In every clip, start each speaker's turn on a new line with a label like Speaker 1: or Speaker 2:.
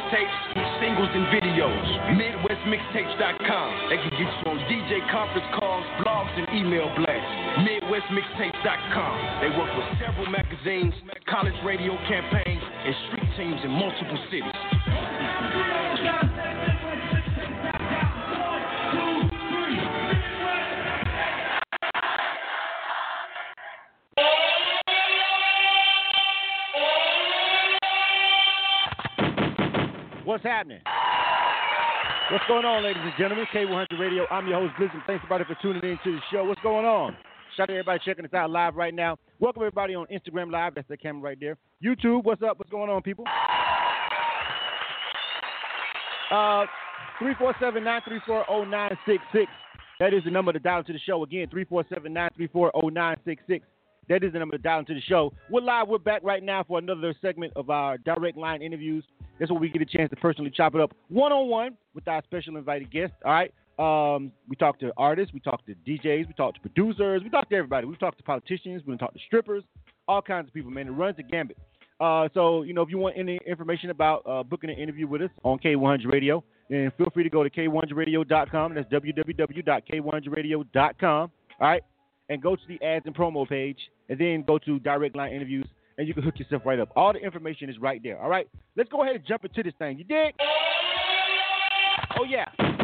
Speaker 1: mixtapes, singles, and videos. MidwestMixtapes.com. They can get you on DJ conference calls, blogs, and email blasts. MidwestMixtapes.com. They work with several magazines, college radio campaigns, and street teams in multiple cities.
Speaker 2: What's happening? What's going on, ladies and gentlemen? K100 Radio. I'm your host, Blizzard. Thanks, everybody, for tuning in to the show. What's going on? Shout out to everybody checking us out live right now. Welcome, everybody, on Instagram Live. That's the camera right there. YouTube, what's up? What's going on, people? 347-934-0966. That is the number to dial into the show. Again, 347-934-0966. That is the number to dial into the show. We're live. We're back right now for another segment of our direct line interviews. That's where we get a chance to personally chop it up one-on-one with our special invited guests. All right. We talk to artists. We talk to DJs. We talk to producers. We talk to everybody. We talk to politicians. We talk to strippers. All kinds of people, man. It runs the gambit. So, if you want any information about booking an interview with us on K100 Radio, then feel free to go to K100Radio.com. That's www.K100Radio.com. All right. And go to the ads and promo page, and then go to direct line interviews, and you can hook yourself right up. All the information is right there. All right. Let's go ahead and jump into this thing. You dig? Oh, yeah.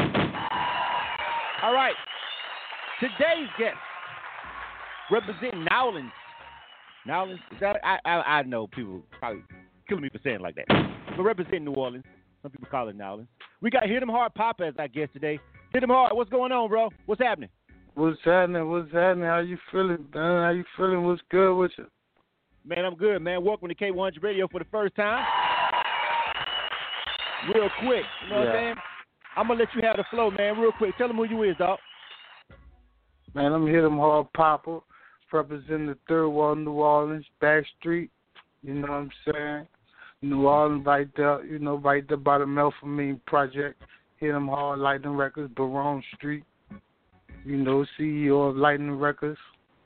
Speaker 2: All right. Today's guest, representing Nowlands. Nowlands, is that, I know people probably killing me for saying it like that. But representing New Orleans. Some people call it Nowlands. We got Hit 'em Hard Papa as our guest today. Hit 'em Hard, what's going on, bro? What's happening?
Speaker 3: What's happening? What's happening? How you feeling, man? How you feeling? What's good with you?
Speaker 2: Man, I'm good, man. Welcome to K100 Radio for the first time. Real quick, you know what I'm saying? I'm going to let you have the flow, man, real quick. Tell them who you is, dog.
Speaker 3: Man, I'm Hit 'em Hard Papa, representing the Third Wall, New Orleans, Back Street. You know what I'm saying? New Orleans, right there, right there by the Melphamine Project. Hit 'em Hard, Lightning Records, Baron Street. CEO of Lightning Records.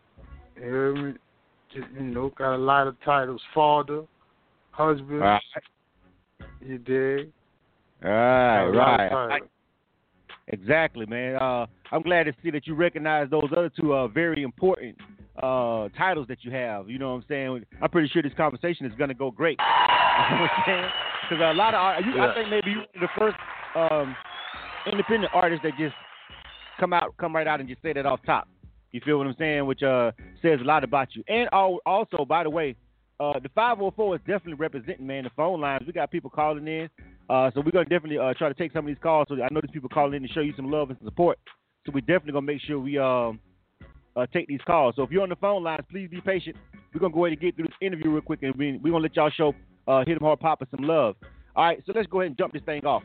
Speaker 3: Got a lot of titles. Father, husband.
Speaker 2: Right.
Speaker 3: You dig?
Speaker 2: Right. Exactly, man. I'm glad to see that you recognize those other two very important titles that you have. You know what I'm saying? I'm pretty sure this conversation is going to go great. You know what I'm saying? Because a lot of I think maybe you're the first independent artist that just come right out and just say that off top. You feel what I'm saying? Which says a lot about you. And also, by the way, the 504 is definitely representing, man, the phone lines. We got people calling in. So we're going to definitely try to take some of these calls. So I know there's people calling in to show you some love and some support. So we're definitely going to make sure we take these calls. So if you're on the phone lines, please be patient. We're going to go ahead and get through this interview real quick, and we're going to let y'all show Hit 'em Hard Papa some love. All right, so let's go ahead and jump this thing off.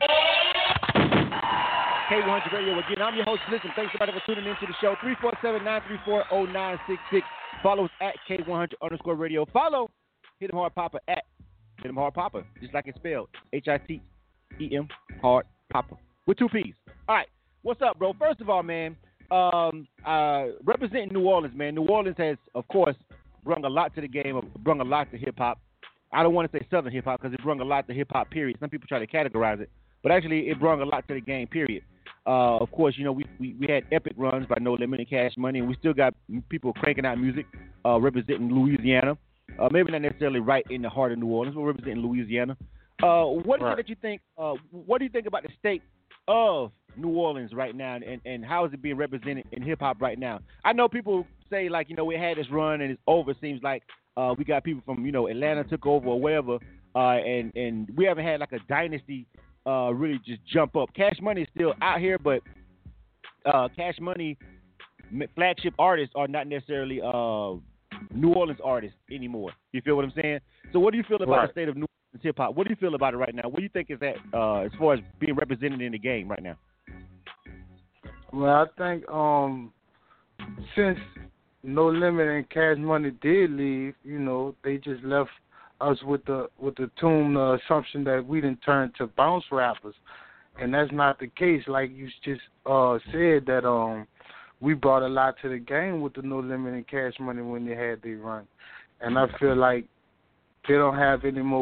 Speaker 2: K100 Radio again. I'm your host, Listen. Thanks everybody for tuning into the show. 347-934-0966. Follow us at K100_radio. Follow Hit 'em Hard Papa at Hit 'em Hard Papa, just like it's spelled. HITEM Hard Papa with 2 P's. All right, what's up, bro? First of all, man, representing New Orleans, man. New Orleans has, of course, brought a lot to the game, brought a lot to hip hop. I don't want to say Southern hip hop because it brought a lot to hip hop. Period. Some people try to categorize it, but actually, it brought a lot to the game. Period. Of course, we had epic runs by No Limit and Cash Money, and we still got people cranking out music representing Louisiana. Maybe not necessarily right in the heart of New Orleans, but representing Louisiana. What is it that you think? What do you think about the state of New Orleans right now, and how is it being represented in hip hop right now? I know people say we had this run and it's over. It seems like we got people from Atlanta took over or whatever, and we haven't had like a dynasty. Really just jump up. Cash Money is still out here, but Cash Money flagship artists are not necessarily New Orleans artists anymore. You feel what I'm saying? So what do you feel about the state of New Orleans hip hop? What do you feel about it right now? What do you think is that as far as being represented in the game right now?
Speaker 3: Well, I think since No Limit and Cash Money did leave, they just left us with the assumption that we didn't turn to bounce rappers, and that's not the case. Like you just said that we brought a lot to the game with the No Limit and Cash Money when they had their run, and I feel like they don't have any more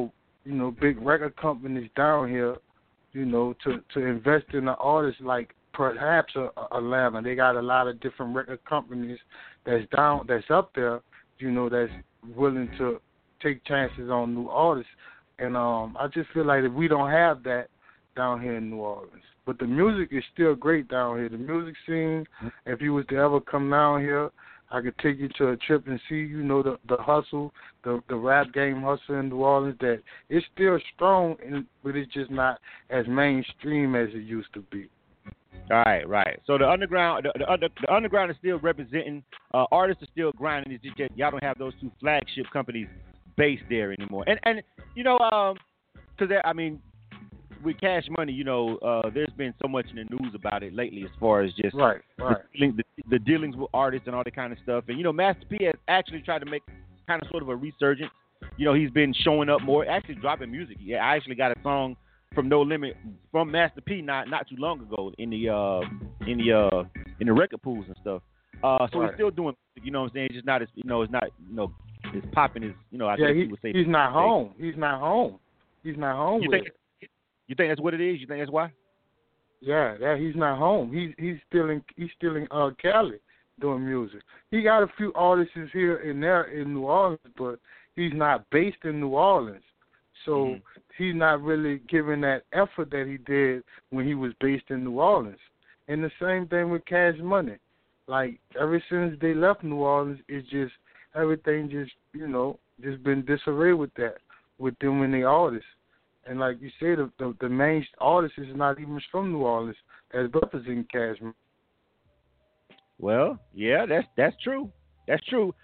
Speaker 3: big record companies down here, to invest in an artist like perhaps Atlanta. They got a lot of different record companies that's up there, that's willing to take chances on new artists. And I just feel like if we don't have that down here in New Orleans. But the music is still great down here. The music scene, if you was to ever come down here, I could take you to a trip and see, the hustle, the rap game hustle in New Orleans, that it's still strong, but it's just not as mainstream as it used to be.
Speaker 2: Right. So the underground, the underground is still representing. Artists are still grinding. It's just y'all don't have those two flagship companies based there anymore. And because with Cash Money, there's been so much in the news about it lately as far as just
Speaker 3: right.
Speaker 2: The dealings with artists and all that kind of stuff. And Master P has actually tried to make kind of sort of a resurgence. He's been showing up more, actually dropping music. Yeah, I actually got a song from No Limit from Master P not too long ago in the record pools and stuff. So he's still doing, what I'm saying? It's just not as it's not as popping as I guess he would say.
Speaker 3: He's not home. He's not home.
Speaker 2: You think that's what it is? You think that's why?
Speaker 3: Yeah, he's not home. He's still in Cali doing music. He got a few artists here and there in New Orleans, but he's not based in New Orleans. So he's not really giving that effort that he did when he was based in New Orleans. And the same thing with Cash Money. Like, ever since they left New Orleans, it's just everything just been disarray with them and the artists. And like you said, the main artist is not even from New Orleans as representing Cash Money.
Speaker 2: Well, yeah, that's true. That's true.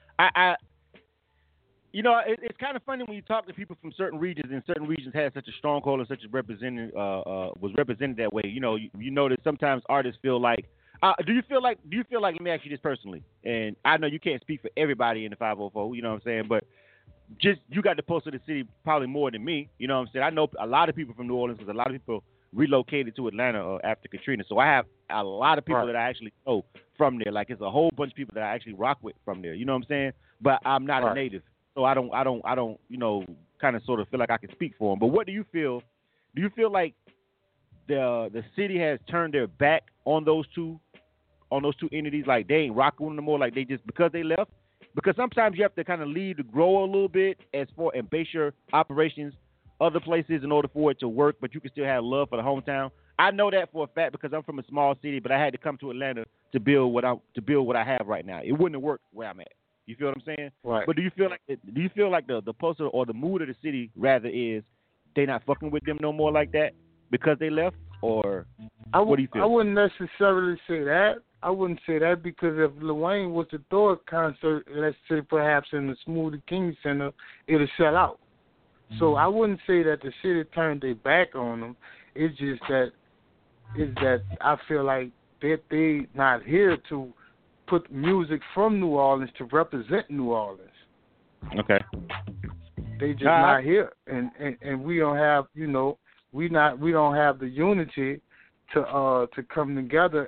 Speaker 2: It's kind of funny when you talk to people from certain regions, and certain regions had such a stronghold and such a was represented that way. You notice sometimes artists feel like. Do you feel like? Let me ask you this personally, and I know you can't speak for everybody in the 504. You know what I'm saying, but just you got the pulse of the city probably more than me. You know what I'm saying? I know a lot of people from New Orleans because a lot of people relocated to Atlanta after Katrina. So I have a lot of people that I actually know from there. Like, it's a whole bunch of people that I actually rock with from there. You know what I'm saying? But I'm not a native, so I don't kind of sort of feel like I can speak for them. But what do you feel? Do you feel like the city has turned their back on those two entities? Like, they ain't rocking with them no more? Like, they just because they left? Because sometimes you have to kind of leave to grow a little bit and base your operations other places in order for it to work, but you can still have love for the hometown. I know that for a fact because I'm from a small city, but I had to come to Atlanta to build what I have right now. It wouldn't have worked where I'm at. You feel what I'm saying?
Speaker 3: Right.
Speaker 2: But do you feel like the pulse or the mood of the city rather is they not fucking with them no more like that because they left, or what do you feel?
Speaker 3: I wouldn't necessarily say that. I wouldn't say that because if Lil Wayne was to throw a concert, let's say perhaps in the Smoothie King Center, it'll sell out. So I wouldn't say that the city turned their back on them. It's just that I feel like they not here to put music from New Orleans to represent New Orleans.
Speaker 2: Okay.
Speaker 3: They just not here, and we don't have we don't have the unity to come together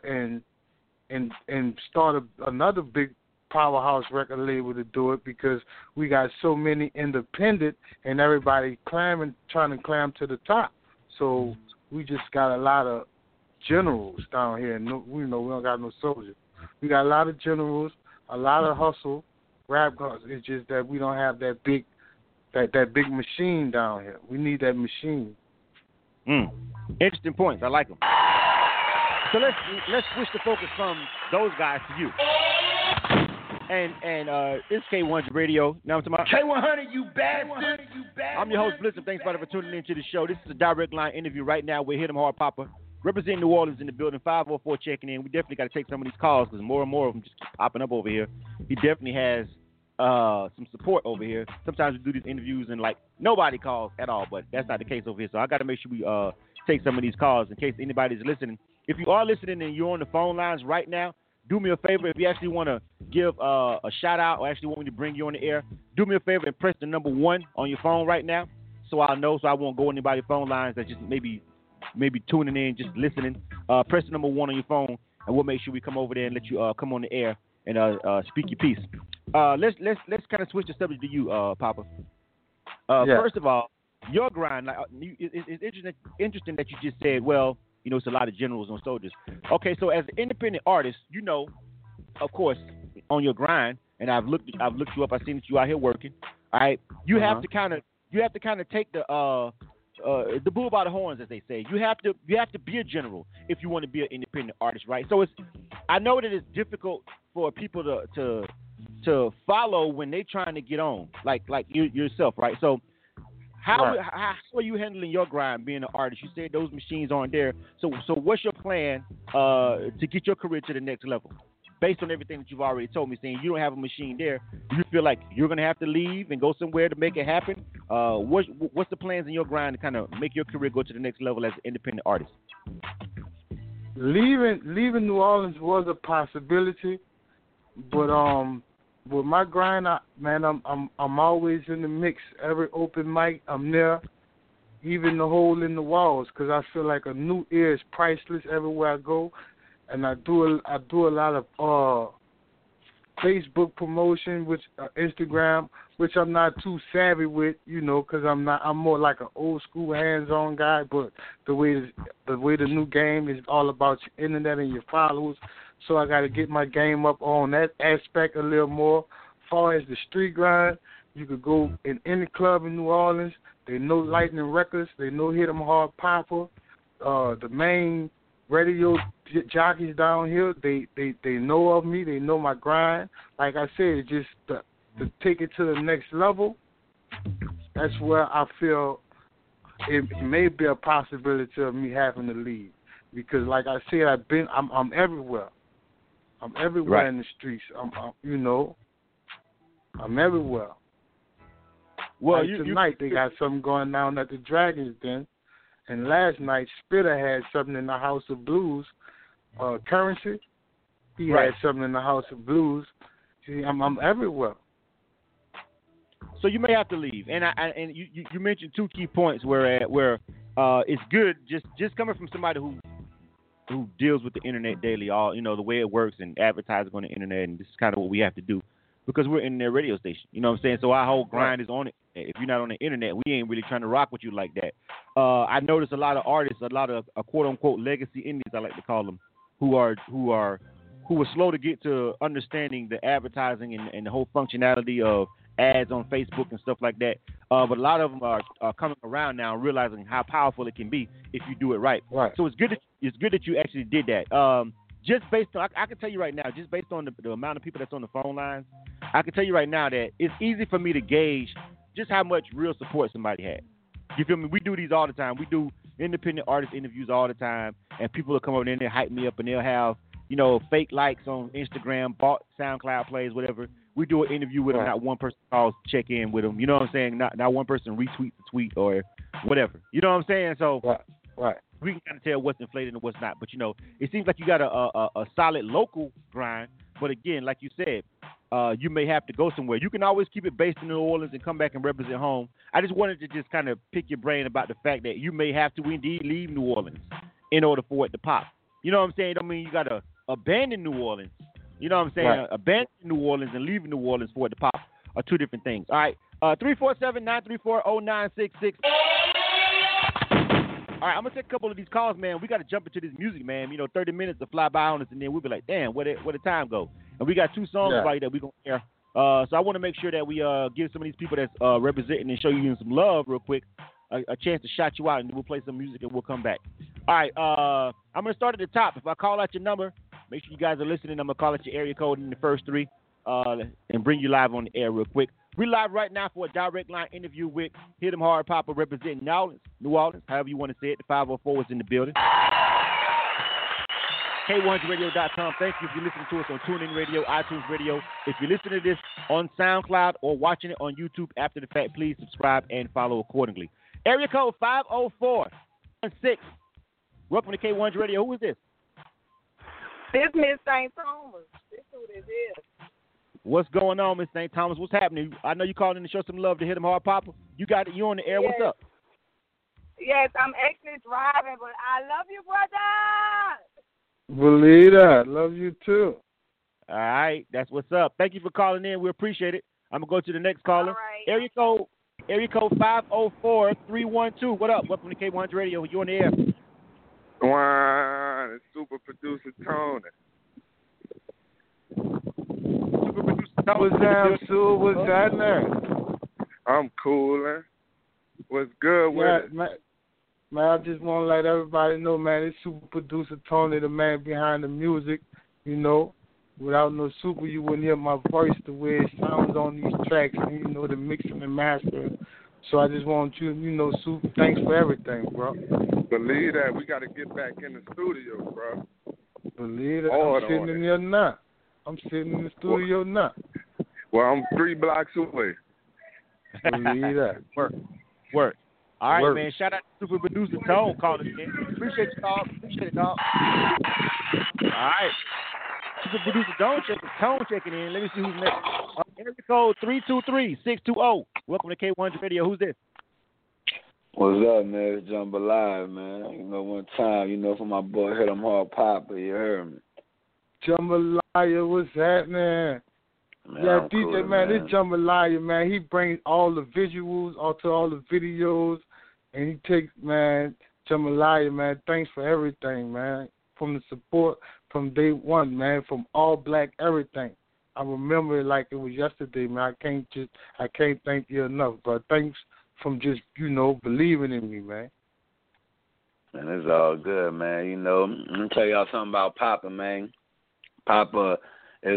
Speaker 3: and start another big powerhouse record label to do it, because we got so many independent and everybody trying to climb to the top. So we just got a lot of generals down here, and we don't got no soldiers. We got a lot of generals, a lot of hustle, rap guns. It's just that we don't have that big machine down here. We need that machine.
Speaker 2: Interesting points. I like them. So let's switch the focus from those guys to you. And it's K100 Radio. You know what I'm talking about?
Speaker 1: K100, you bastard.
Speaker 2: I'm your host, Blizzard. Thanks for tuning into the show. This is a direct line interview right now with Hit 'em Hard Papa, representing New Orleans in the building. 504 checking in. We definitely got to take some of these calls because more and more of them just keep popping up over here. He definitely has some support over here. Sometimes we do these interviews and like nobody calls at all, but that's not the case over here. So I got to make sure we take some of these calls in case anybody's listening. If you are listening and you're on the phone lines right now, do me a favor. If you actually want to give a shout out or actually want me to bring you on the air, do me a favor and press the number 1 on your phone right now, so I'll know, so I won't go on anybody's phone lines that's just maybe tuning in, just listening. Press the number 1 on your phone, and we'll make sure we come over there and let you come on the air and speak your piece. Let's kind of switch the subject to you, Papa.
Speaker 3: Yeah.
Speaker 2: First of all, your grind, like it's interesting that you just said, well, it's a lot of generals and soldiers. Okay, so as an independent artist, of course, on your grind, and I've looked you up. I've seen that you out here working. All right, you have to kind of take the bull by the horns, as they say. You have to be a general if you want to be an independent artist, right? So I know that it's difficult for people to follow when they trying to get on, like you yourself, right? So how are you handling your grind being an artist? You said those machines aren't there. So what's your plan to get your career to the next level? Based on everything that you've already told me, saying you don't have a machine there, you feel like you're going to have to leave and go somewhere to make it happen? What's the plans in your grind to kind of make your career go to the next level as an independent artist?
Speaker 3: Leaving New Orleans was a possibility, but with my grind, I'm always in the mix. Every open mic, I'm there. Even the hole in the walls, because I feel like a new ear is priceless everywhere I go. And I do a lot of Facebook promotion, which Instagram, which I'm not too savvy with, because I'm more like an old school hands-on guy. But the way the new game is all about your internet and your followers, so I got to get my game up on that aspect a little more. As far as the street grind, you could go in any club in New Orleans. They know Lightning Records. They know Hit 'em Hard Papa. The main radio jockeys down here, they know of me. They know my grind. Like I said, just to take it to the next level, that's where I feel it may be a possibility of me having to leave. Because like I said, I'm everywhere. I'm everywhere in the streets. I'm everywhere.
Speaker 2: Well,
Speaker 3: tonight they got something going down at the Dragons Den. And last night, Spitter had something in the House of Blues. Currency, he had something in the House of Blues. See, I'm everywhere.
Speaker 2: So you may have to leave. And you mentioned two key points where it's good just coming from somebody who deals with the internet daily, all the way it works and advertising on the internet, and this is kind of what we have to do because we're in their radio station. You know what I'm saying? So our whole grind is on it. If you're not on the internet, we ain't really trying to rock with you like that. I noticed a lot of artists, a lot of quote unquote legacy indies, I like to call them, who were slow to get to understanding the advertising and the whole functionality of ads on Facebook and stuff like that. But a lot of them are coming around now, realizing how powerful it can be if you do it right. So it's good that you actually did that. Just based on, I can tell you right now, just based on the amount of people that's on the phone lines, I can tell you right now that it's easy for me to gauge just how much real support somebody had. You feel me? We do these all the time. We do independent artist interviews all the time, and people will come over there and they'll hype me up, and they'll have, fake likes on Instagram, bought SoundCloud plays, whatever. We do an interview with them. Not one person calls to check in with them. You know what I'm saying? Not one person retweets the tweet or whatever. You know what I'm saying? So we can kind of tell what's inflated and what's not. But, it seems like you got a solid local grind. But, again, like you said, you may have to go somewhere. You can always keep it based in New Orleans and come back and represent home. I just wanted to just kind of pick your brain about the fact that you may have to indeed leave New Orleans in order for it to pop. You know what I'm saying? I mean, you got to abandon New Orleans. You know what I'm saying? Abandoning New Orleans and leaving New Orleans for it to pop are two different things. All right. 347-934-0966. All right, I'm going to take a couple of these calls, man. We got to jump into this music, man. 30 minutes to fly by on us, and then we'll be like, damn, where the time go? And we got two songs right that we're going to air. So I want to make sure that we give some of these people that's representing and show you some love real quick a chance to shout you out, and we'll play some music, and we'll come back. All right, I'm going to start at the top. If I call out your number, make sure you guys are listening. I'm going to call out your area code in the first three and bring you live on the air real quick. We're live right now for a direct line interview with Hit 'em Hard Papa representing New Orleans, however you want to say it. The 504 is in the building. K100radio.com. Thank you if you're listening to us on TuneIn Radio, iTunes Radio. If you're listening to this on SoundCloud or watching it on YouTube after the fact, please subscribe and follow accordingly. Area code 504-16. Welcome to K100 Radio. Who is this?
Speaker 4: This Miss St. Thomas. This is who this is.
Speaker 2: What's going on, Miss St. Thomas? What's happening? I know you called in to show some love to Hit 'em Hard Papa. You got it. You on the air.
Speaker 4: Yes.
Speaker 2: What's up?
Speaker 4: Yes, I'm actually driving, but I love you, brother.
Speaker 3: Believe that. Love you, too.
Speaker 2: All right. That's what's up. Thank you for calling in. We appreciate it. I'm going to go to the next caller.
Speaker 4: All right.
Speaker 2: Area code Area code 504-312. What up? Welcome to K100 Radio. You on the air.
Speaker 5: Wow, it's super producer Tony.
Speaker 2: Super producer Tony.
Speaker 3: What's down, Sue? What's happening?
Speaker 5: I'm coolin'. What's good with it?
Speaker 3: Man, I just want to let everybody know, man, it's super producer Tony, the man behind the music. You know, without no super, you wouldn't hear my voice the way it sounds on these tracks, and you know, the mixing and mastering. So I just want you, you know, Super, thanks for everything, bro.
Speaker 5: Believe that. We got to get back in the studio, bro.
Speaker 3: Believe it. I'm sitting in there now. I'm sitting in the studio now.
Speaker 5: Well, I'm 3 blocks away.
Speaker 3: Believe that.
Speaker 2: Work. All right, man. Shout out to Super Producer Tone calling in. Appreciate you, dog. Appreciate it, dog. All right. Super Producer Tone checking in. Let me see who's next. Area code 323-620. Welcome to K100 Radio. Who's this?
Speaker 6: What's up, man? It's Jambalaya, man. You know, one time, you know, for my boy Hit 'em Hard Papa, you heard me.
Speaker 3: Jambalaya, what's happening?
Speaker 6: Man,
Speaker 3: yeah,
Speaker 6: I'm
Speaker 3: DJ,
Speaker 6: cool,
Speaker 3: man, this Jambalaya, man, he brings all the visuals onto all the videos, and he takes, man, Jambalaya, man, thanks for everything, man, from the support from day one, man, from all black everything. I remember it like it was yesterday, man. I can't thank you enough, but thanks from just, you know, believing in me, man.
Speaker 6: Man, it's all good, man. You know, let me tell y'all something about Papa, man. Papa is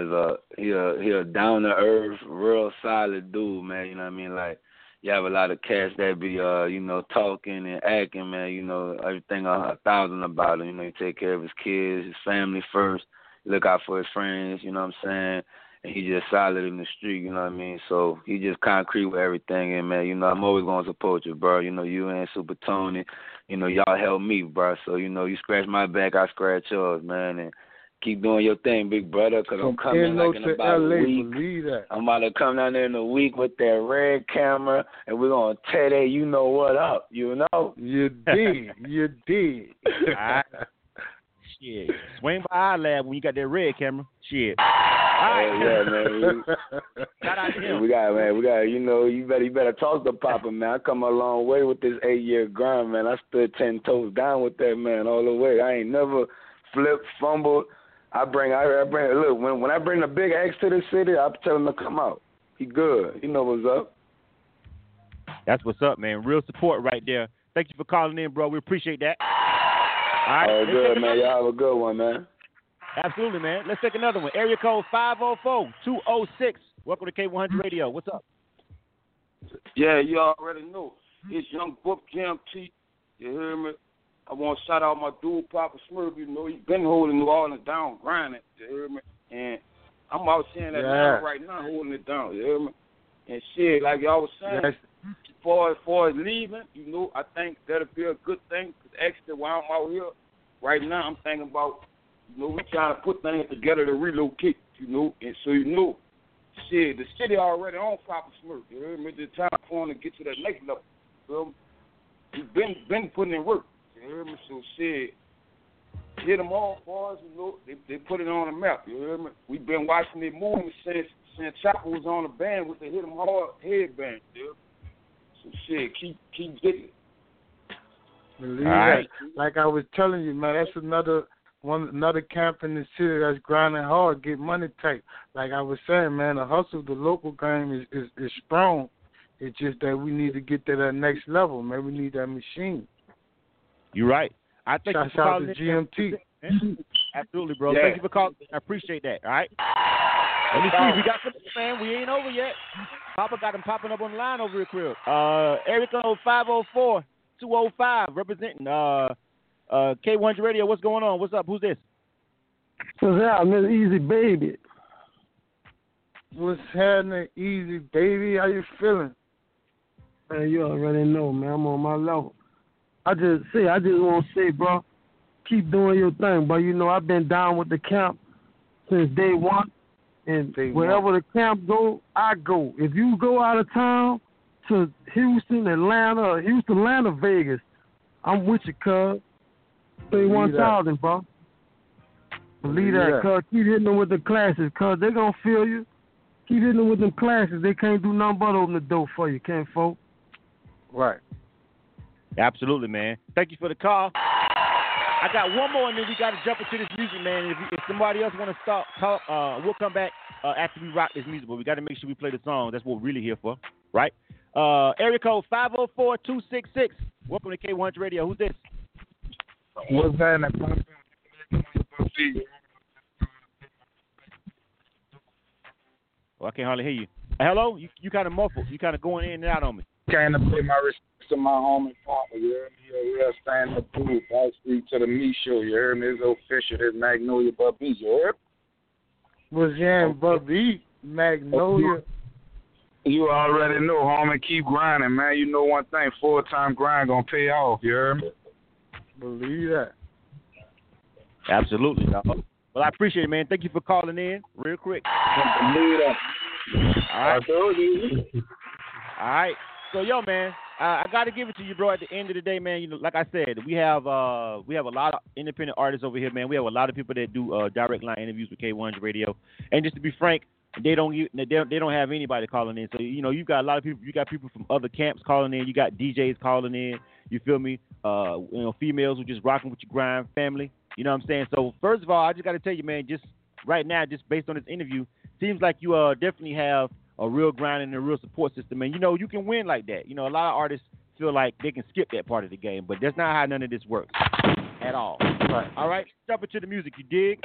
Speaker 6: a down to earth, real solid dude, man. You know what I mean? Like, you have a lot of cats that be you know, talking and acting, man. You know, everything 1,000 about him. You know, he take care of his kids, his family first. Look out for his friends. You know what I'm saying? And he just solid in the street. You know what I mean? So he just concrete with everything. And man, you know, I'm always gonna support you, bro. You know, you and Super Tony. You know, y'all help me, bro. So you know, you scratch my back, I scratch yours, man. And keep doing your thing, big brother, because I'm coming like in about a week. I'm about to come down there in a week with that red camera, and we're going to tear that you know what up, you know?
Speaker 3: You did. You did.
Speaker 2: All right. Shit. Swing by our lab when you got that red camera. Shit. All
Speaker 6: right. Yeah, man.
Speaker 2: Shout out to him.
Speaker 6: We got, you know, you better talk to Papa, man. I come a long way with this 8-year grind, man. I stood 10 toes down with that, man, all the way. I ain't never flipped, fumbled. I bring look, when I bring the big X to the city, I tell him to come out. He good. He know what's up.
Speaker 2: That's what's up, man. Real support right there. Thank you for calling in, bro. We appreciate that. All right.
Speaker 6: All good, man. Y'all have a good one, man.
Speaker 2: Absolutely, man. Let's take another one. Area code 504-206. Welcome to K100 Radio. What's up?
Speaker 7: Yeah, you already know. It's Young Book GMT. You hear me? I want to shout out my dude, Papa Smurf. You know, he's been holding New Orleans down, grinding. You hear me? And I'm out saying that now, right now, holding it down. You hear me? And shit, like y'all was saying, as far as leaving, you know, I think that'll be a good thing. Because actually, while I'm out here, right now, I'm thinking about, you know, we trying to put things together to relocate, you know. And so, you know, shit, the city already on Papa Smurf. You hear me? It's time for him to get to that next level. So, he's been putting in work. You hear me? So shit, Hit 'em all, boys. You know, they put it on the map. You hear me? We've been watching their movement since Chopper was on the band with the Hit 'em Hard headband. You so shit, keep getting it.
Speaker 3: Believe that. Like I was telling you, man, that's another camp in the city that's grinding hard, get money tight. Like I was saying, man, the hustle, the local game is strong. It's just that we need to get to that next level, man. We need that machine.
Speaker 2: You're right. I think
Speaker 3: shout out to GMT.
Speaker 2: Absolutely, bro. Yeah. Thank you for calling. I appreciate that. All right. Let me see. We got something, man. We ain't over yet. Papa got him popping up on the line over here, crib. Area code 504-205, representing K100 Radio. What's going on? What's up? Who's this?
Speaker 8: What's up, Miss Easy Baby?
Speaker 3: What's happening, Easy Baby? How you feeling?
Speaker 8: Man, you already know, man. I'm on my level. I just want to say, bro, keep doing your thing. But, you know, I've been down with the camp since day one. And wherever the camp go, I go. If you go out of town to Houston, Atlanta, Vegas, I'm with you, cuz. Say 1,000, bro. Believe that, cuz. Keep hitting them with the classes, cuz. They're going to feel you. Keep hitting them with them classes. They can't do nothing but open the door for you, can't folk?
Speaker 3: Right.
Speaker 2: Absolutely, man. Thank you for the call. I got one more, and then we got to jump into this music, man. If somebody else want to talk, we'll come back after we rock this music, but we got to make sure we play the song. That's what we're really here for, right? Area code 504-266. Welcome to K100 Radio. Who's this?
Speaker 5: What's that?
Speaker 2: Oh, I can't hardly hear you. Hello? You kind of muffled. You kind of going in and out on me.
Speaker 5: Came to pay my respects to my homie partner. You heard me? Real stand up dude. Back street to the Me Show. You heard me? It's official. It's Magnolia Bubby. You heard?
Speaker 3: What's your name, Bubby? Magnolia.
Speaker 5: You already know, homie. Keep grinding, man. You know one thing. Full-time grind gonna pay off. You heard me?
Speaker 3: Believe that.
Speaker 2: Absolutely, dog. Well, I appreciate it, man. Thank you for calling in real quick.
Speaker 5: Believe that.
Speaker 2: All right.
Speaker 5: I told you.
Speaker 2: All right. So, yo, man, I got to give it to you, bro. At the end of the day, man, you know, like I said, we have a lot of independent artists over here, man. We have a lot of people that do direct line interviews with K100 Radio. And just to be frank, they don't have anybody calling in. So, you know, you've got a lot of people. You got people from other camps calling in. You got DJs calling in. You feel me? You know, females who just rocking with your grind family. You know what I'm saying? So, first of all, I just got to tell you, man, just right now, just based on this interview, seems like you definitely have a real grind and a real support system. And, you know, you can win like that. You know, a lot of artists feel like they can skip that part of the game, but that's not how none of this works at all. Right. All right? Jump into the music. You dig?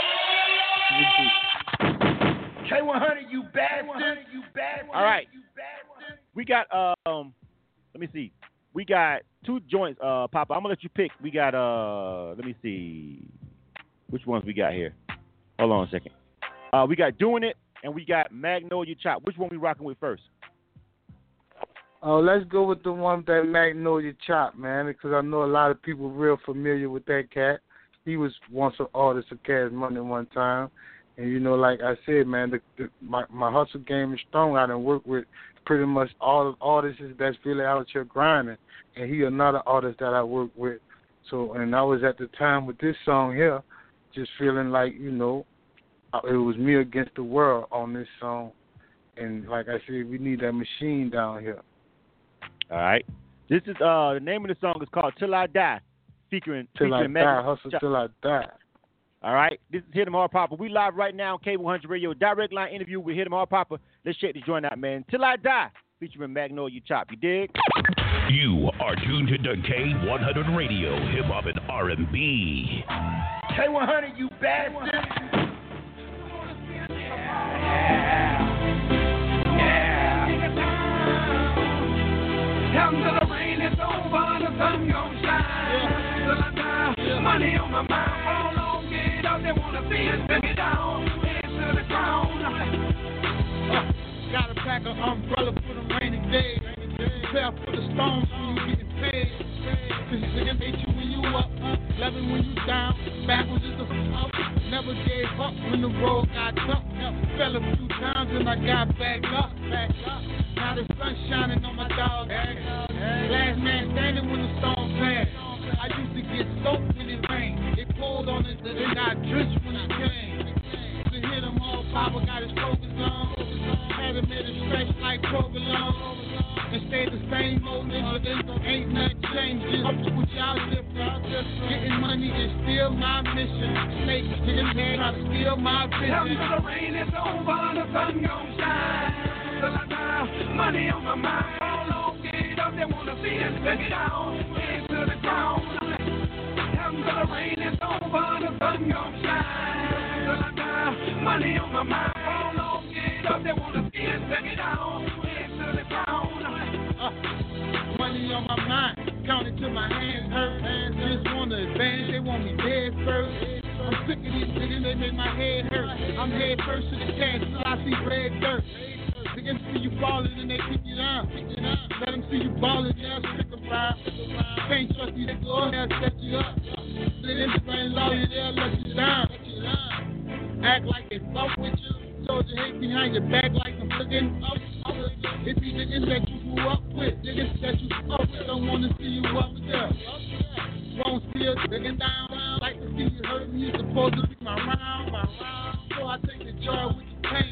Speaker 1: K100, you bad.
Speaker 2: All right. We got, let me see. We got two joints, Papa. I'm going to let you pick. We got, let me see. Which ones we got here? Hold on a second. We got Doing It, and we got Magnolia Chop. Which one we rocking with first?
Speaker 3: Let's go with the one that Magnolia Chop, man, because I know a lot of people real familiar with that cat. He was once an artist of Cash Money one time. And, you know, like I said, man, my hustle game is strong. I done work with pretty much all the artists that's really out here grinding. And he another artist that I work with. So, and I was at the time with this song here, just feeling like, you know, it was me against the world on this song. And like I said, we need that machine down here.
Speaker 2: All right. This is the name of the song is called Till I Die, featuring
Speaker 3: Till I Die, hustle till I die.
Speaker 2: All right. This is Hit 'em Hard Papa. We live right now on K100 Radio. Direct line interview with Hit 'em Hard Papa. Let's check the joint out, man. Till I Die, featuring Magnolia Chop. You dig?
Speaker 9: You are tuned to K100 Radio, hip hop and R&B.
Speaker 1: K100, you bad. Come to the rain, it's over, the sun gon' shine. Till I die, money on my mind. All on, get up, they wanna see us take it down. Head to the ground.
Speaker 10: Gotta pack an umbrella for the rainy days. Prepare for the storms when you getting paid. Cause niggas hate you when you up, love it when you down. Backwards is the up. Never gave up when the road got tough. Fell a few times and I got back up. Now the sun shining on my dog. Last man standing when the storm passed. I used to get soaked when it rained. It poured on it, then I drenched when it came. To hit 'em all, Papa got his focus on. Had him in a stretch like provolone. And stay the same old nigga, ain't nothing changing. Up to what y'all live for. Getting money is still my mission. Snakes to the head, try to steal my vision.
Speaker 1: Come to the rain, it's over, the sun gon' shine. Till I die, money on my mind. All on, get up, they wanna see us take it down. Head to the ground. Come to the rain, it's over, the sun gon' shine. Till I die, money on my mind. All on, get up, they wanna see us take it down. Head to the ground.
Speaker 10: Money on my mind, counting till my hands hurt. Just want to advance, they want me dead first. I'm sick of these niggas, they make my head hurt. I'm head first to the cash till I see red dirt. They can see you ballin' and they pick you down. Let them see you ballin', they'll stick around. Can't trust you, they'll set you up. Let them explain law, they'll let you down. Act like they fuck with you. Told you hate behind your back like I'm looking up. It's these niggas that you grew up with, niggas that you fuck with, don't wanna see you up there. Won't see us digging down, like to see you hurting, you supposed to be my round. So I take the joy with the pain, long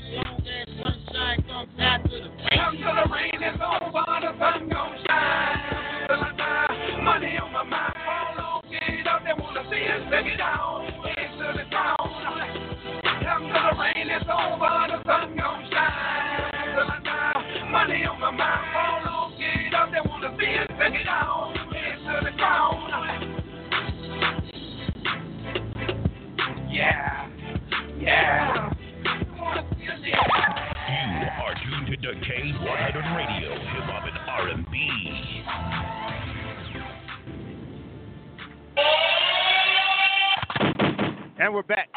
Speaker 10: that sunshine comes after the rain.
Speaker 1: After the rain is over, the sun gon' shine. Money on my mind, fall on, get up, they wanna see us take it down, into the ground. After the rain is over, the sun gon' shine. Money on my mind, fall on, get up, they wanna see us take it down, into the ground. Yeah. You
Speaker 9: are tuned to K100 Radio, Hip Hop and R&B.
Speaker 2: And we're back.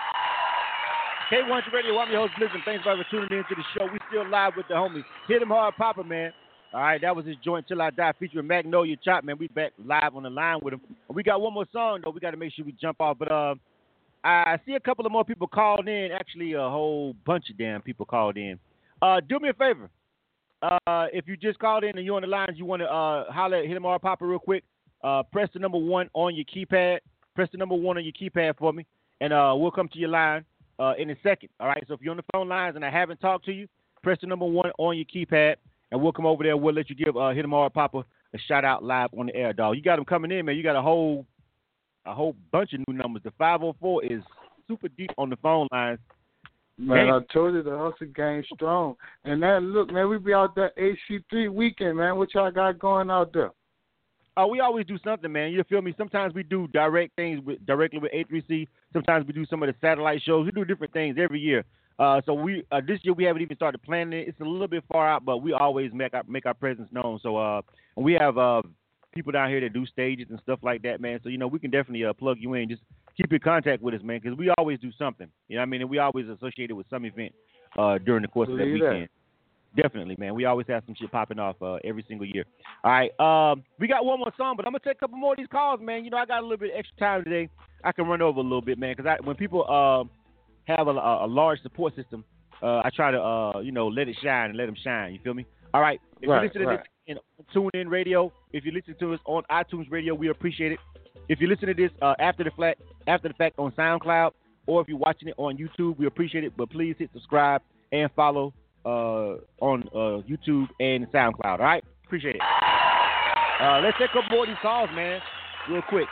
Speaker 2: K100 Radio, I'm your host, Blizzard. Thanks for tuning in to the show. We still live with the homies. Hit 'em hard, Papa, man. All right, that was his joint Till I Die featuring Magnolia Chop, man. We back live on the line with him. We got one more song, though. We got to make sure we jump off. But I see a couple of more people called in. Actually, a whole bunch of damn people called in. Do me a favor. If you just called in and you're on the lines, you want to holler at Hit 'em hard, Papa, real quick. Press the number 1 on your keypad. Press the number 1 on your keypad for me, and we'll come to your line in a second. All right, so if you're on the phone lines and I haven't talked to you, press the number 1 on your keypad, and we'll come over there. We'll let you give Hit 'em hard, Papa a shout out live on the air, dog. You got them coming in, man. You got a whole bunch of new numbers. The 504 is super deep on the phone lines.
Speaker 3: Man, I told you the hustle game strong. And then, look, man, we be out there HC3 weekend, man. What y'all got going out there?
Speaker 2: We always do something, man. You feel me? Sometimes we do direct things directly with A3C. Sometimes we do some of the satellite shows. We do different things every year. So we this year we haven't even started planning it. It's a little bit far out, but we always make our presence known. So we have people down here that do stages and stuff like that, man. So we can definitely plug you in. Just keep in contact with us, man, because we always do something. You know what I mean? And we always associated with some event during the course of that weekend. Definitely, man. We always have some shit popping off every single year. All right. We got one more song, but I'm going to take a couple more of these calls, man. I got a little bit of extra time today. I can run over a little bit, man, because when people have a large support system, I try to, let it shine and let them shine. You feel me? All right. If you listen to this in TuneIn Radio, if you listen to us on iTunes Radio, we appreciate it. If you listen to this after the fact on SoundCloud, or if you're watching it on YouTube, we appreciate it. But please hit subscribe and follow on YouTube and SoundCloud. All right? Appreciate it. Let's take a couple more of these calls, man, real quick.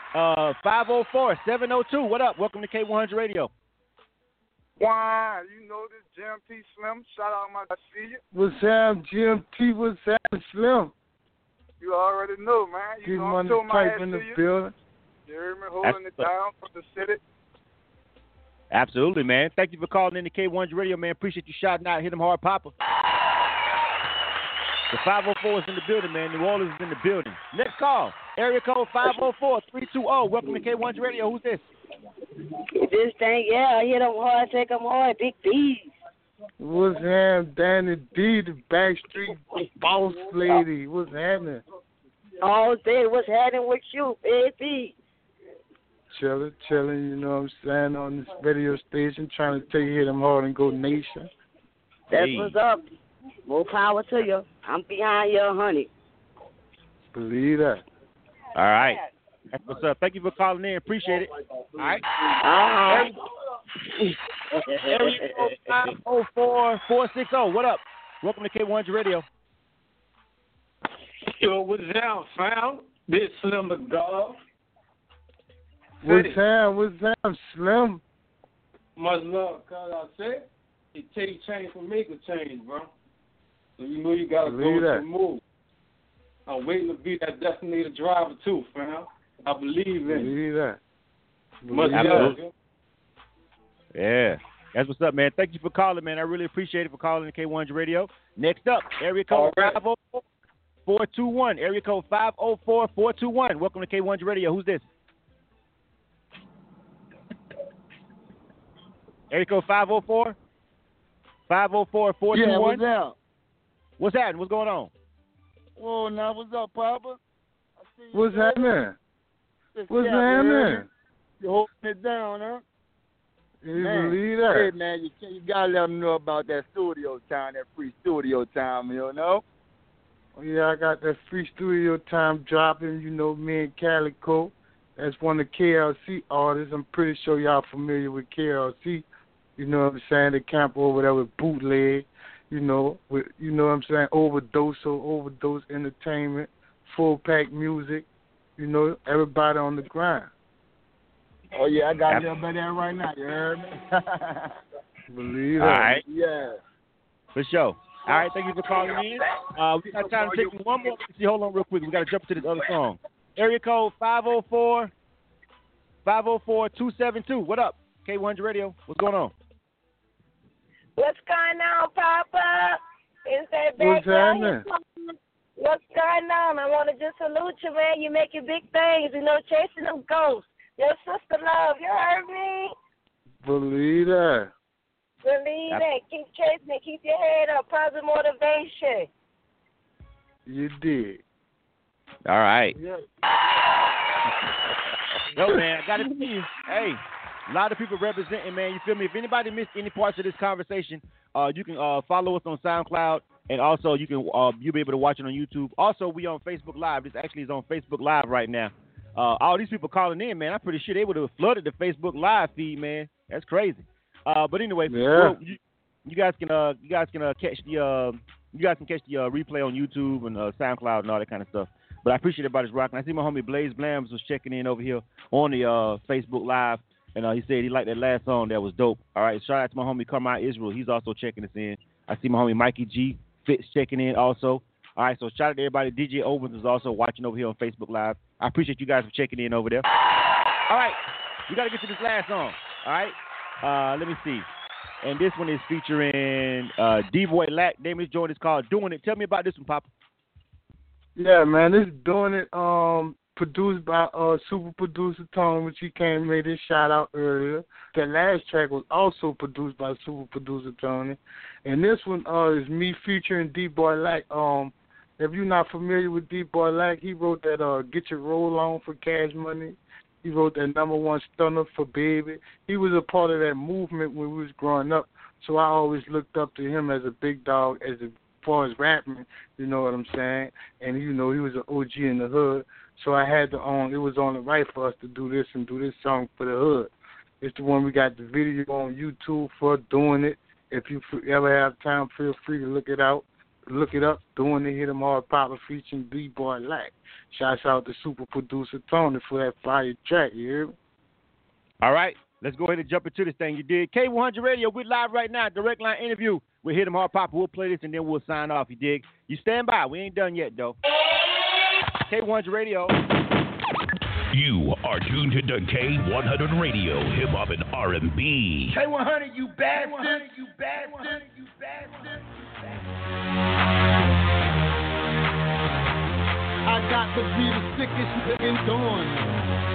Speaker 2: 504-702. What up? Welcome to K100 Radio.
Speaker 11: Why, this GMT Slim. Shout out my see you.
Speaker 3: What's up, GMT? What's up, Slim?
Speaker 11: You already know, man.
Speaker 3: I'm still my ass
Speaker 11: in
Speaker 3: the building.
Speaker 11: You hear me holding it down for the city?
Speaker 2: Absolutely, man. Thank you for calling in to K100 Radio, man. Appreciate you shouting out. Hit 'em hard, Papa. The 504 is in the building, man. New Orleans is in the building. Next call. Area code 504-320. Welcome to K100 Radio. Who's this?
Speaker 12: This thing, hit 'em hard, take 'em hard, Big B.
Speaker 3: What's happening, Danny D, the Backstreet boss lady? What's happening?
Speaker 12: All day, what's happening with you, baby?
Speaker 3: Chilling, you know what I'm saying, on this radio station, trying to take Hit 'em hard and go nation.
Speaker 12: That's what's up. More power to you. I'm behind you, honey.
Speaker 3: Believe that.
Speaker 2: All right. That's what's up. Thank you for calling in. Appreciate it. All right. 504-460. What up? Welcome to K100 Radio.
Speaker 13: Yo, what's down, fam? This Slim the Dog.
Speaker 3: What's up, Slim?
Speaker 13: Much love, cuz I said, it take change for make a change, bro. So you gotta go to move. I'm waiting to be that designated driver too, fam. I believe in it.
Speaker 3: Believe that.
Speaker 13: Much love.
Speaker 2: Yeah. That's what's up, man. Thank you for calling, man. I really appreciate it for calling K100 Radio. Next up, area code 504-421. Area code 504-421. Welcome to K100 Radio. Who's this? Area code 504? 504-421?
Speaker 14: Yeah, what's up?
Speaker 2: What's happening? What's going on?
Speaker 14: Whoa, now, what's up, Papa?
Speaker 3: What's happening? What's happening?
Speaker 14: You holding it down, huh?
Speaker 3: You believe that?
Speaker 14: Hey, man, you got to let them know about that studio time, that free studio time, you know?
Speaker 3: Oh, yeah, I got that free studio time dropping, me and Calico. That's one of the KLC artists. I'm pretty sure y'all familiar with KLC. You know what I'm saying? The camp over there with Bootleg, you know what I'm saying? Overdose Entertainment, Full Pack Music, you know, everybody on the grind.
Speaker 14: Oh, yeah, I got you up in there right now, you heard me?
Speaker 3: Believe
Speaker 2: All
Speaker 3: it.
Speaker 2: right.
Speaker 14: Yeah.
Speaker 2: For sure. All right, thank you for calling in. We got time to take one more. See, hold on real quick. We got to jump to this other song. Area code 504-272. What up? K100 Radio. What's going on?
Speaker 4: What's going on, Papa? Is that
Speaker 3: What's
Speaker 4: background?
Speaker 3: happening?
Speaker 4: What's going on? I want to just salute you, man. You making big things, you know, chasing them ghosts. Your sister love, you heard me?
Speaker 3: Believe that.
Speaker 4: Believe that. Keep chasing it. Keep your head up. Positive motivation.
Speaker 3: You did.
Speaker 2: All right.
Speaker 3: Yeah.
Speaker 2: Yo, man, I got to tell you, hey, a lot of people representing, man. You feel me? If anybody missed any parts of this conversation, you can follow us on SoundCloud, and also you can you'll be able to watch it on YouTube. Also, we on Facebook Live. This actually is on Facebook Live right now. All these people calling in, man. I'm pretty sure they would have flooded the Facebook Live feed, man. That's crazy. But anyway,
Speaker 3: yeah.
Speaker 2: You guys can catch the replay on YouTube and SoundCloud and all that kind of stuff. But I appreciate everybody's rocking. I see my homie Blaze Blams was checking in over here on the Facebook Live, and he said he liked that last song. That was dope. All right, shout out to my homie Carmine Israel. He's also checking us in. I see my homie Mikey G Fitz checking in also. All right, so shout out to everybody. DJ Owens is also watching over here on Facebook Live. I appreciate you guys for checking in over there. All right, we got to get to this last song. All right, let me see. And this one is featuring D-Boy Lack. Name is Jordan. It's called Doing It. Tell me about this one, Papa.
Speaker 3: Yeah, man, this Doing It, produced by super producer Tony, which he came and made his shout out earlier. That last track was also produced by super producer Tony. And this one is me featuring D-Boy Lack. If you're not familiar with D-Boy Lack, he wrote that Get Your Roll On for Cash Money. He wrote that #1 stunner for Baby. He was a part of that movement when we was growing up, so I always looked up to him as a big dog as far as rapping, you know what I'm saying? And, you know, he was an OG in the hood, so I had to it was only right for us to do this and do this song for the hood. It's the one we got the video on YouTube for, Doing It. If you ever have time, feel free to look it up. Doing It, Hit 'em Hard, Papa featuring D-Boy Lack. Shouts out to super producer Tony for that fire track, you hear me?
Speaker 2: All right, let's go ahead and jump into this thing. You did. K100 Radio, we're live right now, direct line interview. We'll Hit 'em Hard, Papa. We'll play this and then we'll sign off, you dig? You stand by. We ain't done yet, though. K100 Radio.
Speaker 9: You are tuned to K100 Radio, hip hop and R&B.
Speaker 1: K100, you bastard. You bastard. You bastard.
Speaker 10: I got to be the sickest nigga doing it.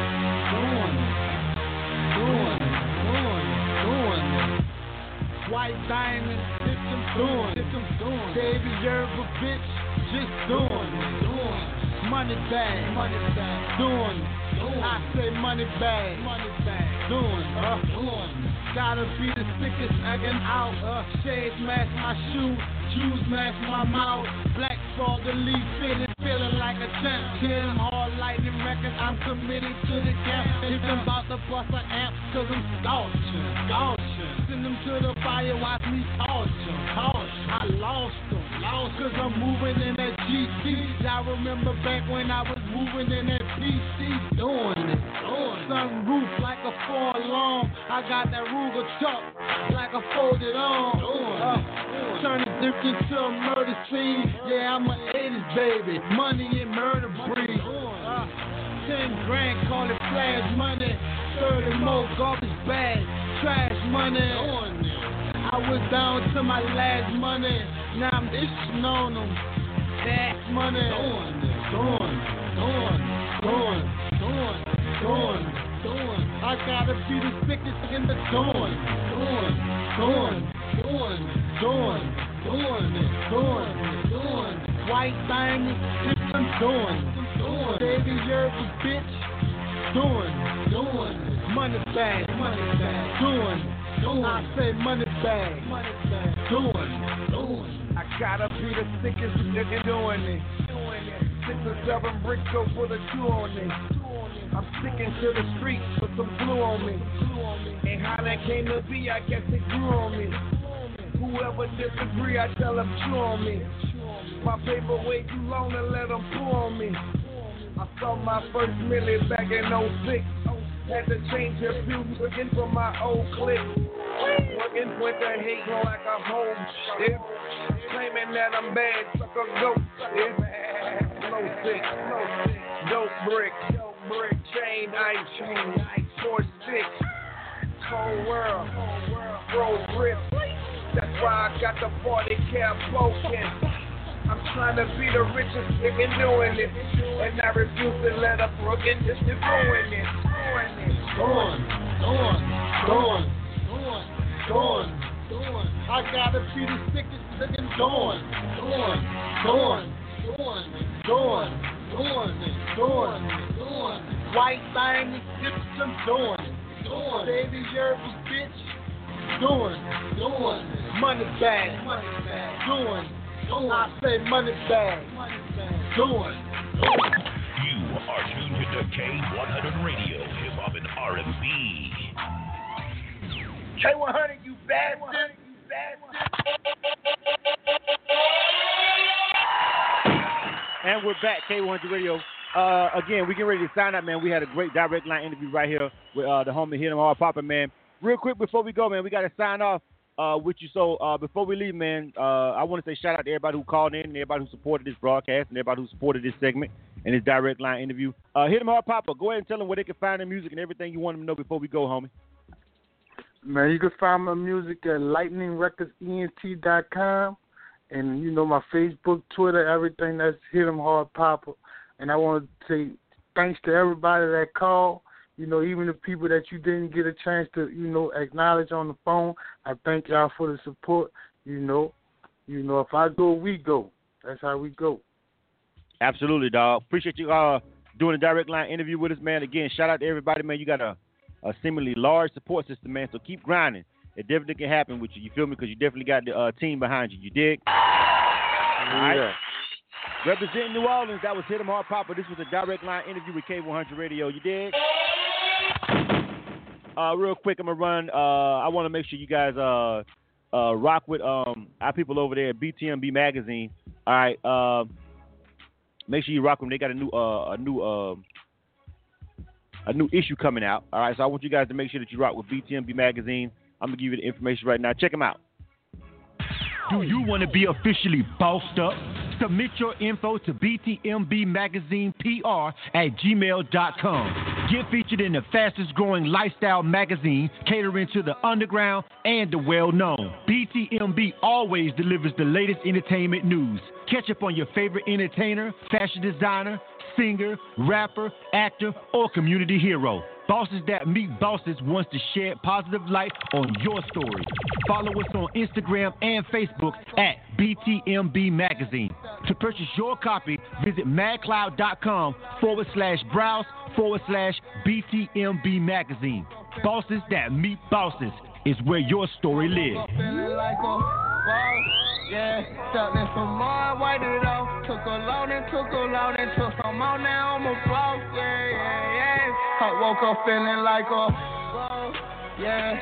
Speaker 10: White diamond, doing. Baby, you're a bitch, just doing. Money bag, doing. I say money bag, doing. Gotta be the sickest nigga out. Shades match my shoe, shoes match my mouth. Black fog the leaf feeling like a champ. Hit 'em hard lightning record, I'm committed to the camp. If I'm about to bust an amp, cause I'm scorching. Send them to the fire, watch me torture. I lost them, cause I'm moving in that GT. Y'all remember back when I was moving in that PC, doing it. Sunroof like a 4-alarm. I got that Ruger truck like a folded arm. Turn the dip into a murder scene. Yeah, I'm an 80s baby. Money and murder breed. 10 grand, call it flash money. 30 more garbage bags, trash money. I was down to my last money. Now I'm itching on them. Tax money. I gotta be the sickest in the doing. White diamonds, different doing. Baby, you're a bitch. Doing. Money bag. Doing. I say money bag. Doing.
Speaker 1: I gotta be the sickest nigga doing it. 6 or 7 bricks go put a 2 on it.
Speaker 15: I'm sticking to the streets with some glue on me. And how that came to be, I guess it grew on me. Whoever disagree, I tell them chew on me. My paper way too long to let them pull on me. I saw my first milli back in '06. Had to change a few looking for my old clip. Working with the hate like a home ship. Claiming that I'm bad, suck a goat. Low six, dope brick, chain ice, 4-6. Cold world, road grip. That's why I got the 40 cap broken. I'm trying to be the richest nigga doing it, and I refuse to let a broken just ruin it.
Speaker 10: Gone. I gotta be the sickest nigga gone. White thing is Egyptian gone. Baby Yerby bitch. Gone. Money bag. Gone. I say money bag. Gone.
Speaker 9: You are tuned to K100 Radio, Hip Hop and R&B.
Speaker 10: K100, you bastard.
Speaker 2: And we're back, K100 Radio. Again, we getting ready to sign up, man. We had a great direct line interview right here with the homie Hit 'em Hard Papa, man. Real quick before we go, man, we got to sign off with you. So before we leave, man, I want to say shout out to everybody who called in and everybody who supported this broadcast and everybody who supported this segment and this direct line interview. Hit 'em Hard Papa, go ahead and tell them where they can find the music and everything you want them to know before we go, homie.
Speaker 3: Man, you can find my music at lightningrecordsent.com. And, you know, my Facebook, Twitter, everything, that's Hit 'em Hard Papa. And I want to say thanks to everybody that called. You know, even the people that you didn't get a chance to, you know, acknowledge on the phone, I thank y'all for the support. You know, if I go, we go. That's how we go.
Speaker 2: Absolutely, dog. Appreciate you doing a direct line interview with us, man. Again, shout out to everybody, man. You got a seemingly large support system, man. So keep grinding. It definitely can happen with you. You feel me? Because you definitely got the team behind you. You dig? All right.
Speaker 3: Yeah.
Speaker 2: Representing New Orleans, that was Hit 'em Hard Papa. This was a direct line interview with K100 Radio. You dig? Real quick, I'm going to run. I want to make sure you guys rock with our people over there at BTMB Magazine. All right. Make sure you rock with them. They got a new issue coming out. All right. So I want you guys to make sure that you rock with BTMB Magazine. I'm going to give you the information right now. Check them out.
Speaker 16: Do you want to be officially bossed up? Submit your info to btmbmagazinepr@gmail.com. Get featured in the fastest growing lifestyle magazine catering to the underground and the well-known. BTMB always delivers the latest entertainment news. Catch up on your favorite entertainer, fashion designer, singer, rapper, actor, or community hero. Bosses that meet bosses wants to shed positive light on your story. Follow us on Instagram and Facebook at BTMB Magazine. To purchase your copy, visit madcloud.com/browse/BTMB Magazine. Bosses that meet bosses is where your story lives.
Speaker 10: Feeling like a boss, yeah. Stuck in some more, wiped it off. Took a loan and took some more. Now I'm a boss, yeah. I woke up feeling like a boss, yeah.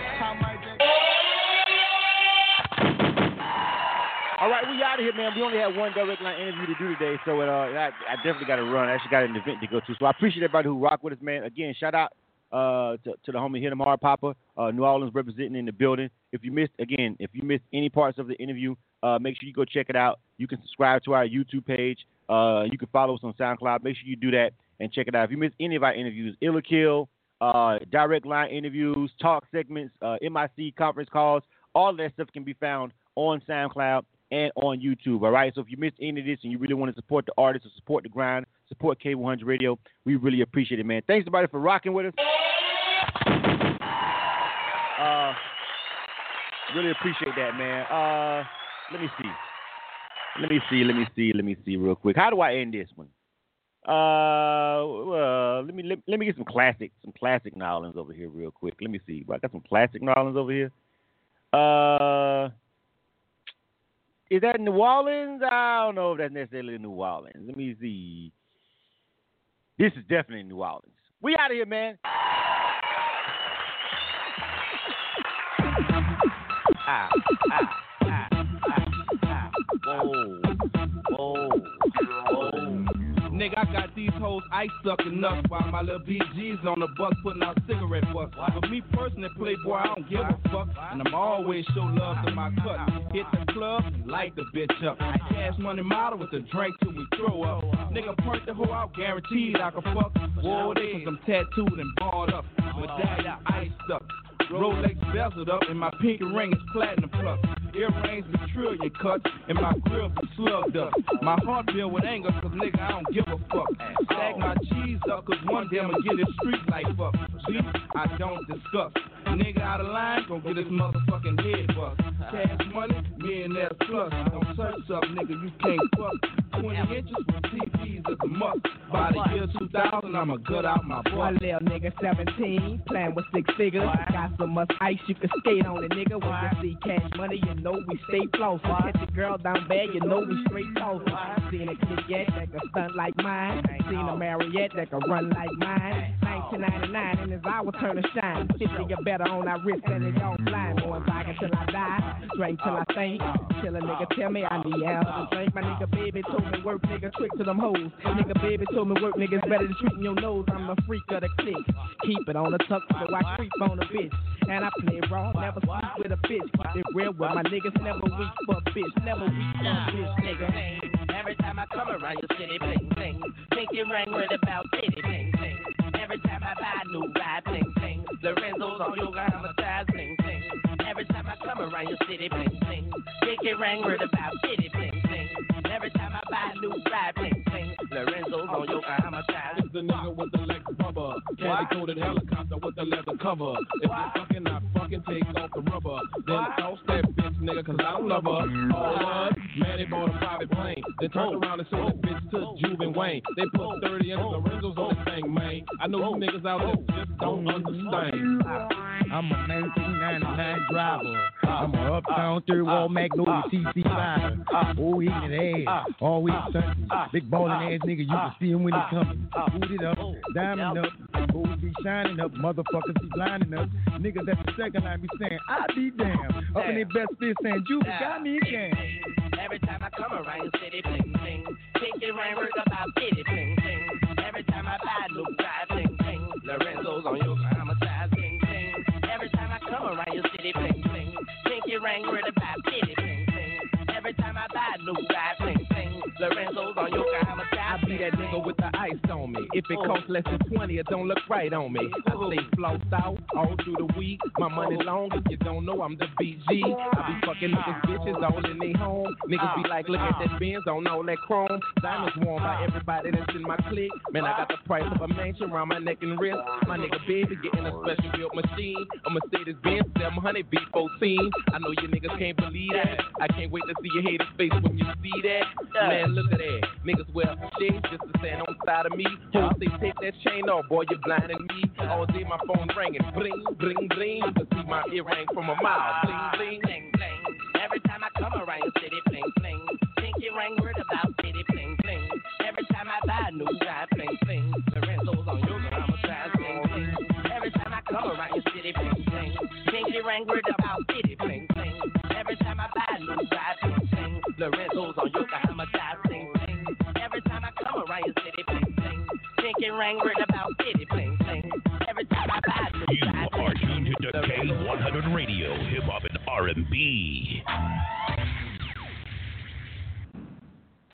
Speaker 2: All right, we out of here, man. We only had one direct line interview to do today, so I definitely got to run. I actually got an event to go to, so I appreciate everybody who rock with us, man. Again, shout out to the homie Hit 'em Hard Papa, New Orleans representing in the building. If you missed any parts of the interview, make sure you go check it out. You can subscribe to our YouTube page. You can follow us on SoundCloud. Make sure you do that and check it out. If you missed any of our interviews, Illa Kill, direct line interviews, talk segments, MIC conference calls, all of that stuff can be found on SoundCloud and on YouTube. All right. So if you missed any of this and you really want to support the artists or support the grind, support K100 Radio, we really appreciate it, man. Thanks everybody for rocking with us. Really appreciate that, man. Let me see real quick. How do I end this one? Well, let me get some classic New Orleans over here real quick. Let me see. I got some classic New Orleans over here. Is that New Orleans? I don't know if that's necessarily New Orleans. Let me see. This is definitely New Orleans. We out of here, man.
Speaker 17: Whoa. Nigga, I got these hoes ice sucking up while my little BG's on the bus putting out cigarette butts. But me personally, Playboy, I don't give a fuck. And I'm always show love to my cut. Hit the club and light the bitch up. Cash money model with the drink till we throw up. Nigga, point the hoe out, guaranteed I can fuck. Whoa, they cause I'm tattooed and barred up. Medallion iced up. Rolex bezeled up, and my pinky ring is platinum plus. Earrings be trillion cuts, and my grill be slugged up. My heart filled with anger, cause nigga, I don't give a fuck. Stack my cheese up, cause one day I'ma get this street life up. Sleep, I don't discuss. Nigga out of line, gon' get his motherfucking head bust. Cash money, millionaires plus. Don't touch up, nigga, you can't fuck. 20 inches with TVs is a must. By the year 2000, I'ma gut out my butt.
Speaker 18: One little nigga 17, playing with 6 figures. Got so much ice you can skate on it, nigga. When you see cash money, you know we stay close. Catch a girl down bad, you know we straight toast. Seen a click yet that can stunt like mine. Seen a Marriott that can run like mine. 1999 and it's our turn to shine. 50 or better on our wrist and it don't blind. Going back until I die, drink till I faint. Till a nigga tell me I need help to drink. My nigga baby told me work, nigga trick to them hoes. Nigga baby told me work, niggas better than treating your nose. I'm a freak of the clique. Keep it on the tuck so I creep on a bitch. And I play raw, never sleep with a bitch. Keep it real with my niggas, never weak for a bitch. Never weak for a bitch, nigga.
Speaker 19: Every time I come around your city, bling, bling. Think it rang with about city, bling, bling. Every time I buy a new ride, bling, bling. Lorenzo's on yoga, homicide, bling, bling. Every time I come around your city, bling, bling. Think it rang with about city, bling, bling. Every time I buy a new ride, bling, bling. Lorenzo's on yoga, homicide.
Speaker 17: It's the nigga with the Lex rubber. Candy-coated helicopter with the leather cover. If you're fucking, I fucking take off the rubber. Then toss that bitch, nigga, cause I don't love her. Oh, what? Man, they bought a private plane. Then turned around and sold that bitch to Juve and Wayne. They put 30 in Lorenzo's on the thing, man. I know you niggas out there just don't understand.
Speaker 20: I'm a 1999 driver. I'm a uptown third wall Magnolia TC rider. Oh, he can ass. Always sunny. Big ballin' ass nigga, you can see him when he coming. Boot it up, diamond up. Always be shining up. Motherfuckers be blinding up. Niggas at the second line be saying, I be damn. Up in their best fit saying, Juve got me again.
Speaker 19: Every time I come around your city, bling, bling. Think it rang words about city, bling, bling. Every time I buy a new ride, bling, bling. Lorenzo's on your homicide, bling, bling. Every time I come around your city, bling, bling. Think it rang words about city, bling, bling. Every time I buy a new ride, bling, bling. Lorenzo's on your homicide.
Speaker 17: I be that nigga with the ice on me. If it costs less than 20, it don't look right on me. I stay flossed out all through the week. My money long, if you don't know, I'm the BG. I be fucking niggas bitches all in they home. Niggas be like, look at that Benz on all that chrome. Diamonds worn by everybody that's in my clique. Man, I got the price of a mansion around my neck and wrist. My nigga baby getting a special built machine. A Mercedes Benz 700 B14. I know you niggas can't believe that. I can't wait to see your haters face when you see that. Man, look at that. Niggas wear shades just to stand on the side of me. Hoes say take that chain off, boy, you're blinding me. All day my phone ringing, bling, bling, bling. You can see my earring from a mile, bling, bling,
Speaker 19: bling, bling. Every time I come around your city, bling, bling. Think it rang word about city, bling, bling. Every time I buy a new ride, bling, bling. Lorenzo's on yoga, homicide, bling, bling. Every time I come around your city, bling, bling. Think it rang word about city, bling, bling. Every time I buy a new ride, bling, bling. Lorenzo's on yoga, homicide, bling, bling. Every time I come around your city, bling, bling. Think it rang word about city, bling, bling. Every time I buy a new
Speaker 9: You
Speaker 19: ride,
Speaker 9: are tuned to K100 Radio, Hip Hop and R&B.